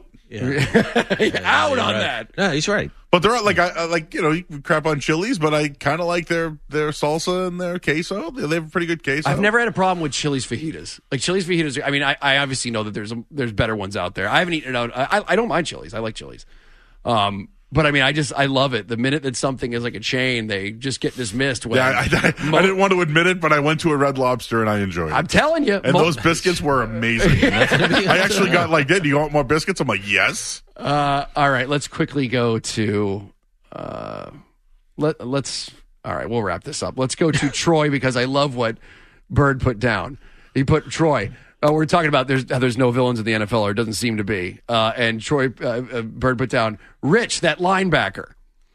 out on right. that. No, he's right. But they're like, I, I like, you know, you can crap on Chili's, but I kind of like their their salsa and their queso. They, they have a pretty good queso. I've never had a problem with Chili's fajitas. Like Chili's fajitas. I mean, I, I obviously know that there's a, there's better ones out there. I haven't eaten it out. I, I don't mind Chili's. I like Chili's. Um, but I mean, I just I love it. The minute that something is like a chain, they just get dismissed. When Yeah, I, I, I didn't want to admit it, but I went to a Red Lobster and I enjoyed it. I'm telling you, and mo- those biscuits were amazing. I actually got like, "Did you want more biscuits?" I'm like, "Yes." Uh, all right, let's quickly go to. Uh, let let's. All right, we'll wrap this up. Let's go to Troy because I love what Bird put down. He put Troy. Uh, we're talking about there's uh, there's no villains in the N F L, or it doesn't seem to be. Uh, and Troy uh, uh, Bird put down Rich, that linebacker.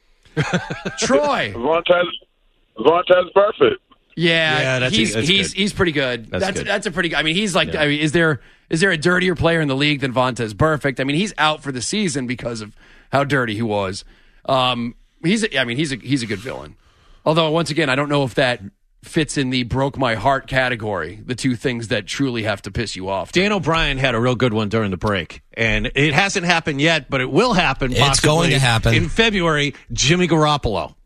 Troy. Vontaze, Vontaze perfect. Yeah, Yeah, that's- he's that's he's good. he's pretty good. That's That's good. that's a pretty good. I mean, he's like. Yeah. I mean, is there is there a dirtier player in the league than Vontaze Perfect? I mean, he's out for the season because of how dirty he was. Um, he's. A, I mean, he's a he's a good villain. Although, once again, I don't know if that fits in the broke my heart category. The two things that truly have to piss you off. Dan O'Brien had a real good one during the break, and it hasn't happened yet, but it will happen. It's Possibly going to happen. in February. Jimmy Garoppolo.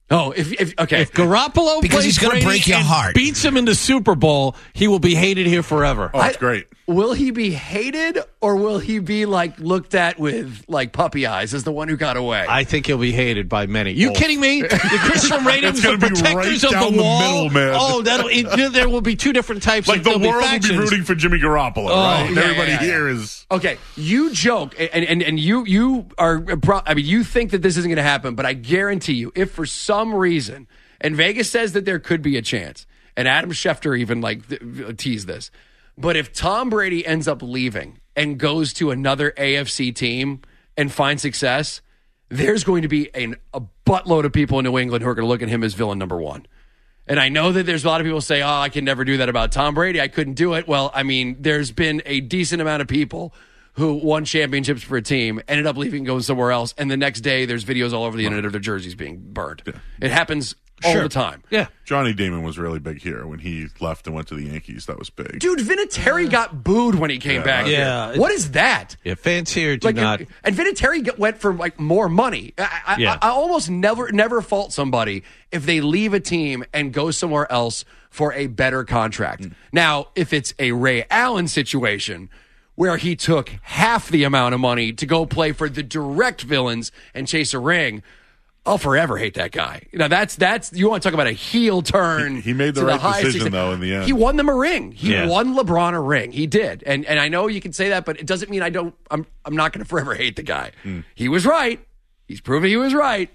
Oh, if, if okay, if Garoppolo because plays he's going to Brady break your and heart, beats him in the Super Bowl, he will be hated here forever. Oh, that's I- great. Will he be hated, or will he be like looked at with like puppy eyes as the one who got away? I think he'll be hated by many. You kidding me? The Christian ratings, It's gonna the be protectors right of down the the wall. middle, man. Oh, that'll it, there will be two different types. Like of, the there'll world be will be factions. rooting for Jimmy Garoppolo, Oh, right? yeah, Everybody yeah, yeah. here is. Okay, you joke, and, and, and you you are, pro- I mean, you think that this isn't going to happen, but I guarantee you, if for some reason, and Vegas says that there could be a chance, and Adam Schefter even like th- teased this, but if Tom Brady ends up leaving and goes to another A F C team and finds success, there's going to be an, a buttload of people in New England who are going to look at him as villain number one. And I know that there's a lot of people say, oh, I can never do that about Tom Brady. I couldn't do it. Well, I mean, there's been a decent amount of people who won championships for a team, ended up leaving, going somewhere else, and the next day there's videos all over the internet of their jerseys being burned. Yeah. It happens all Sure. the time. Yeah. Johnny Damon was really big here when he left and went to the Yankees. That was big. Dude, Vinatieri got booed when he came Yeah, back. yeah. Here. What is that? Yeah, fans here do Like, not. and Vinatieri get- went for like more money. I, I, Yeah. I, I almost never never fault somebody if they leave a team and go somewhere else for a better contract. Mm. Now, if it's a Ray Allen situation where he took half the amount of money to go play for the direct villains and chase a ring, I'll forever hate that guy. Now that's that's you want to talk about a heel turn. He, he made the to right highest decision extent. though in the end. He won them a ring. He Yeah. won LeBron a ring. He did. And and I know you can say that, but it doesn't mean I don't I'm I'm not going to forever hate the guy. Mm. He was right. He's proven he was right.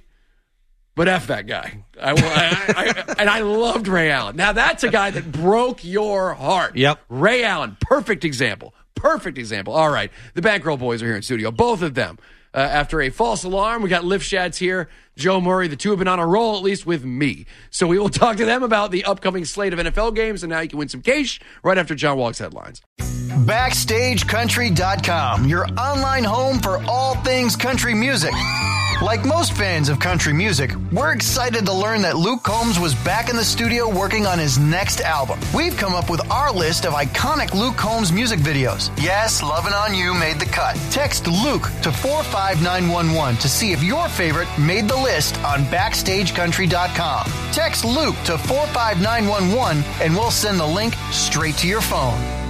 But F that guy. I, I, I, I and I loved Ray Allen. Now that's a guy that broke your heart. Yep. Ray Allen, perfect example. Perfect example. All right. The Bankroll boys are here in studio. Both of them. Uh, after a false alarm, we got Lift Shads here. Joe Murray, the two have been on a roll, at least with me. So we will talk to them about the upcoming slate of N F L games and how you can win some cash right after John Walk's headlines. Backstage Country dot com, your online home for all things country music. Like most fans of country music, we're excited to learn that Luke Combs was back in the studio working on his next album. We've come up with our list of iconic Luke Combs music videos. Yes, Lovin' On You made the cut. Text Luke to four five nine one one to see if your favorite made the list on Backstage Country dot com. Text Luke to four five nine one one and we'll send the link straight to your phone.